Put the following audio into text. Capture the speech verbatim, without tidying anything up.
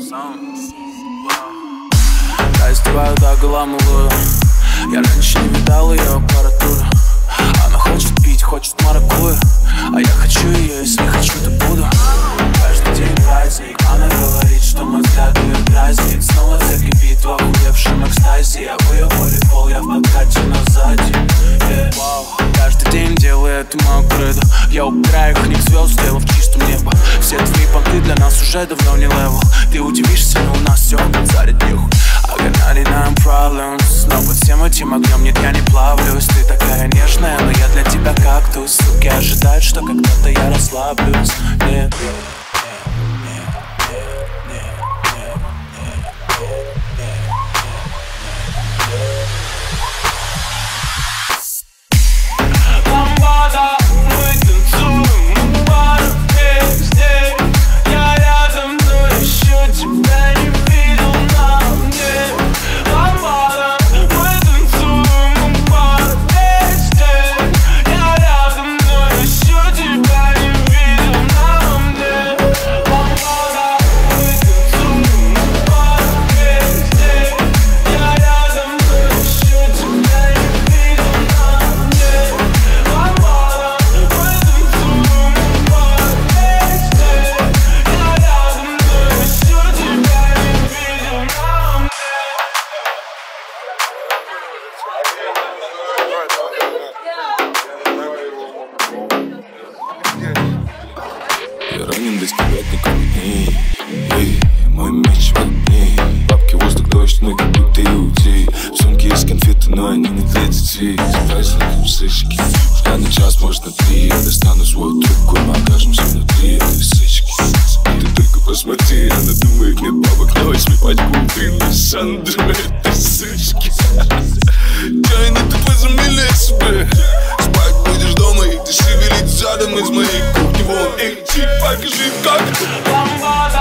Я издеваю, да, гламурую. Я раньше не видал ее аппаратуру. Она хочет пить, хочет маракую, а я хочу ее, если хочу, то буду. Каждый день праздник. Она говорит, что мой взгляд ее дразнит. Снова закипит в охуевшем экстазе. Я в ее волейбол, я в подкате, но сзади, yeah. Wow. Каждый день делаю эту мою кредо. Я убираю их книг звезд, сделав чистым небо. Все твои понты для нас уже давно не левел. Ты удивишься, но у нас все зарит нюх. I got ninety-nine problems. Но под всем этим огнем нет, я не плавлюсь. Ты такая нежная, но я для тебя кактус. Суки ожидают, что когда-то я расслаблюсь. Нет. Я ранен достигать никому дней. Эй, мой меч в огне. Бабки, воздух, дождь, ноги, будто и уйти. В сумке есть конфеты, но они не для детей. За праздником сычки. Я на час, может на три. Я достану свою трубку, мы окажемся внутри этой сычки. Ты только посмотри, она думает, нет бабок. Но возьми пачку утренней Сандры этой сычки. Чайный ты возомнили себе. Спать будешь дома и ты шевелить задом из моей кухни. Вон, эй, чик, покажи как.